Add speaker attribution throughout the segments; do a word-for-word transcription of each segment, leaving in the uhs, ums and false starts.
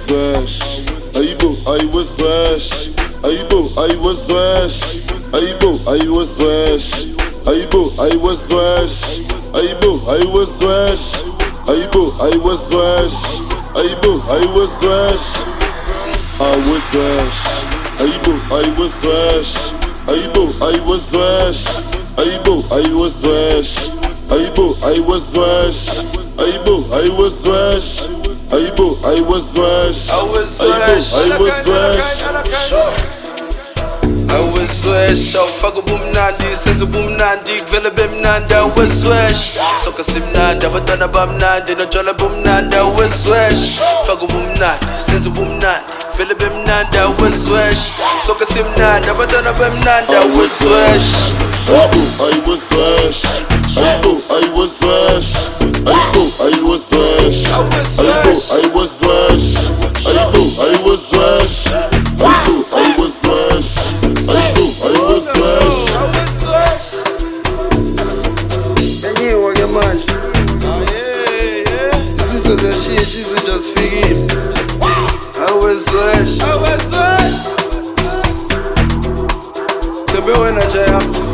Speaker 1: fresh. Aibo, I was fresh. Aibo, I was fresh. Aibo, I was fresh. Aibo, I was fresh. Aibo, I was fresh. Aibo, I was fresh. Aibo, I was fresh. I was fresh. Aibo, I was fresh. Aibo, I was fresh. Aibo, I was fresh. Aibo, I was fresh. Aibo, I was fresh. Aibo, I was fresh.
Speaker 2: I was fresh.
Speaker 1: I was fresh.
Speaker 2: I was fresh. Awufaka ubumnandi, senza ubumnandi, kuvele bemnandi. I was fresh. Soka simnandi, abantwana bamnandi, notshwala bumnandi. I was fresh. Faka ubumnandi, senza ubumnandi, kuvele bemnandi. I was fresh. Soka simnandi, abantwana bamnandi. I was fresh.
Speaker 1: Aibo, I was fresh. Aibo, I was fresh. Aibo, I was fresh. Aibo, I was fresh. Aibo, I was fresh. Aibo, I was fresh. Aibo, I was fresh.
Speaker 2: And you want your man? Oh yeah, yeah. This is the shit, Jesus just figured. I was fresh. I was fresh. So be when I jam.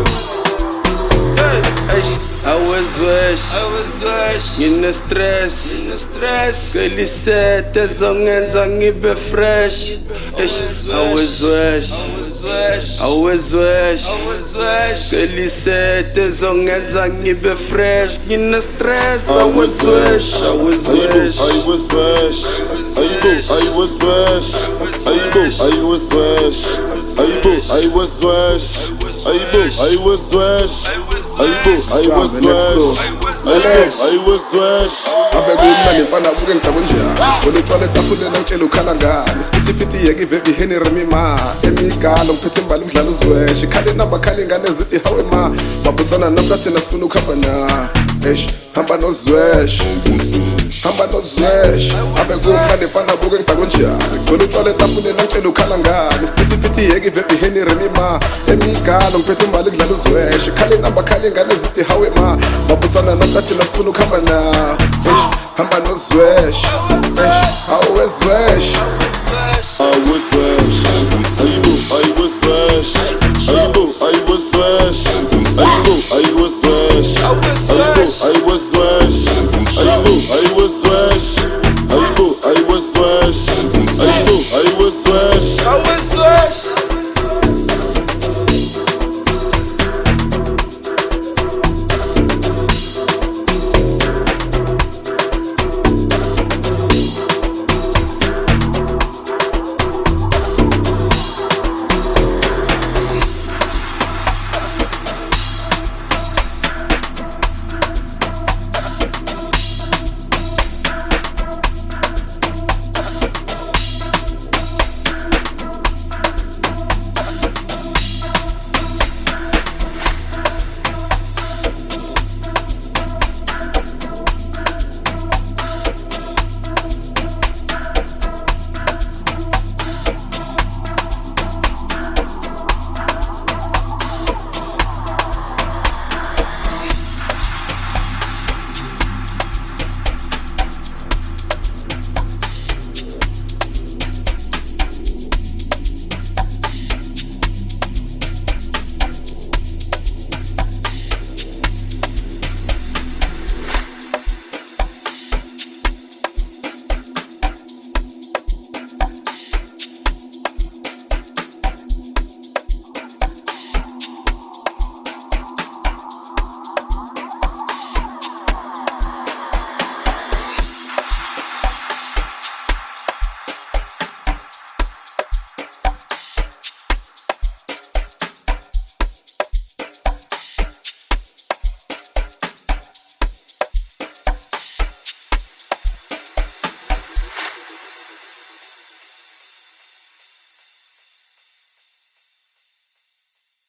Speaker 2: I was fresh, I was fresh. Ngine stress, ngine stress. Kelisete zongenza ngibe fresh. I was fresh, I was fresh. Kelisete zongenza ngibe fresh. Ngine stress, I was fresh, I was fresh.
Speaker 1: I was fresh. Aibo, I was fresh. Aibo, I was fresh. Aibo, I was fresh. Aibo, I was fresh. Aibo, I was fresh. Aibo, I was fresh.
Speaker 3: Abegumnani mfana buke ngitabunja. Ulithole tafule langitshela ukhala ngani. Siphithiphithi yeke ivevi heni remima. Emigalo ngiphethe imbali umdlalo uzwesh. Khale namba khale ingane zithi hawe ma. Babusana namhlathina sifuna ukuhamba na. Eish, hamba nozwesh. Hamba nozwesh. Abegumnani mfana buke ngitabunja. Ulithole tafule langitshela ukhala ngani. Siphithiphithi yeke ivevi heni remima. Emigalo ngiphethe imbali umdlalo uzwesh. Khale namba khale ingane zithi hawe ma. Babusana namhlathina sifuna ukuhamba na. Eish, hamba nozwesh. Eish, always wesh.